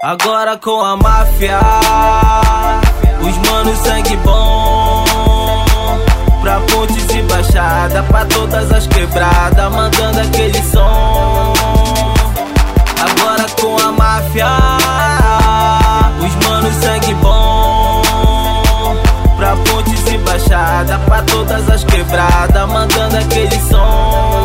Agora com a máfia, os manos sangue bom, pra pontes e baixada, pra todas as quebradas, mandando aquele som. Agora com a máfia, os manos sangue bom, pra pontes e baixada, pra todas as quebradas, mandando aquele som.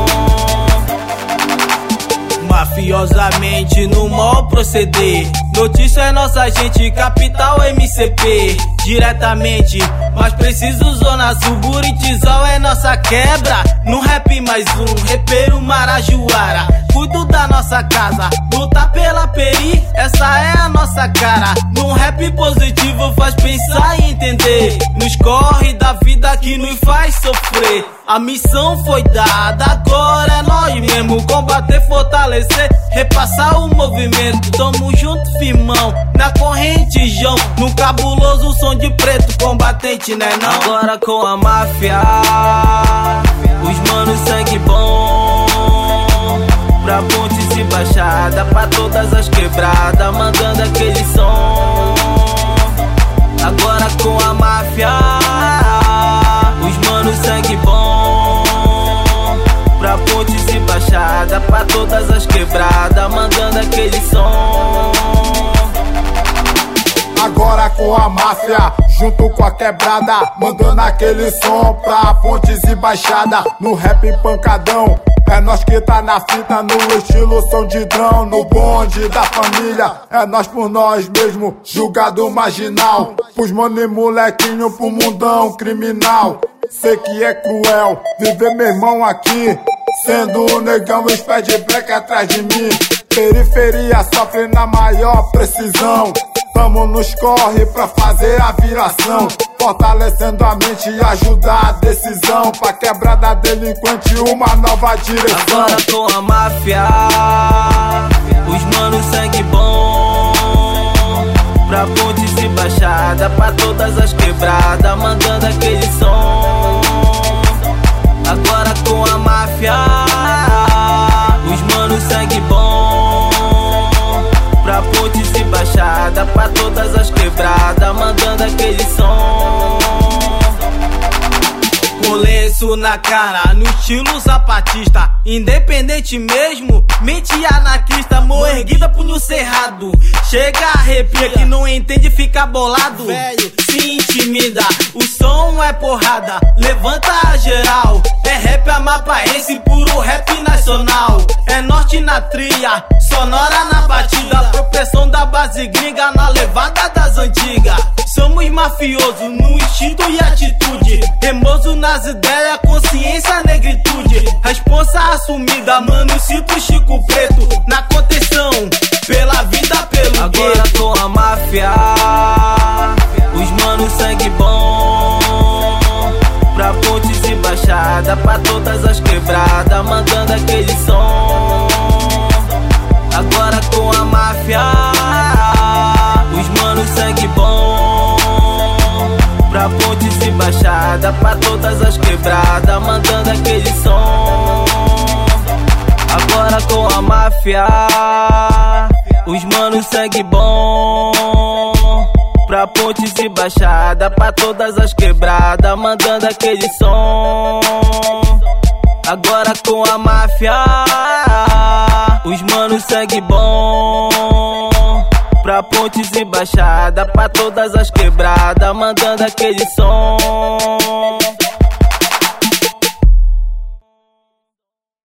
Mafiosamente no maior proceder, notícia é nossa gente, capital MCP. Diretamente, mas preciso zona sul, Buritizal é nossa quebra. No rap mais um, repeiro Marajoara. Cuido da nossa casa, luta pela peri, essa é a nossa cara. Num rap positivo faz pensar e entender, nos corre da vida que nos faz sofrer. A missão foi dada, agora é nós mesmo, combater, fortalecer, repassar o movimento. Tamo junto, firmão, na corrente, João, no cabuloso som de preto, combatente, né não? Agora com a máfia, os manos sangue bom, pra pontes e baixada, pra todas as quebradas, mandando aquele som. Agora com a máfia, os manos sangue bom, pra pontes e baixada, pra todas as quebradas, mandando aquele som. Agora com a máfia, junto com a quebrada, mandando aquele som pra pontes e baixada. No rap pancadão, é nós que tá na fita, no estilo som de drão, no bonde da família. É nós por nós mesmo, julgado marginal, pros mano e molequinho, pro mundão criminal. Sei que é cruel viver meu irmão aqui, sendo um negão, os pés de black atrás de mim. Periferia sofre na maior precisão, tamo nos corre pra fazer a viração, fortalecendo a mente e ajudar a decisão, pra quebrar da delinquente uma nova direção. Agora com a máfia, os manos sangue bom, pra pontes e baixada, pra todas as quebradas, mandando aquele som. Agora com a máfia, os manos sangue bom, pra pontes e baixada, pra todas as quebradas, mandando aquele som. Com lenço na cara, no estilo zapatista, independente mesmo, mente anarquista, mão erguida, punho cerrado. Chega arrepia, que não entende fica bolado, velho, se intimida, o som é porrada, levanta a geral. É rap amapaense, puro rap nacional. É norte na trilha, sonora na batida, proteção da base gringa na levada das antigas. Somos mafiosos no instinto e atitude, remoso nas ideias, consciência, negritude. Responsa assumida, mano, cito Chico Preto, na contenção, pela vida, pelo agora gueto. Com a máfia, os manos sangue bom, pra pontes e baixada, pra todas as quebradas, mandando aquele som. Agora com a máfia, os manos sangue bom, pra pontes e baixada, pra todas as quebradas, mandando aquele som. Agora com a máfia, os manos sangue bom, pra pontes e baixada, pra todas as quebradas, mandando aquele som. Agora com a máfia, os manos sangue bom, pra pontes e baixada, pra todas as quebradas, mandando aquele som.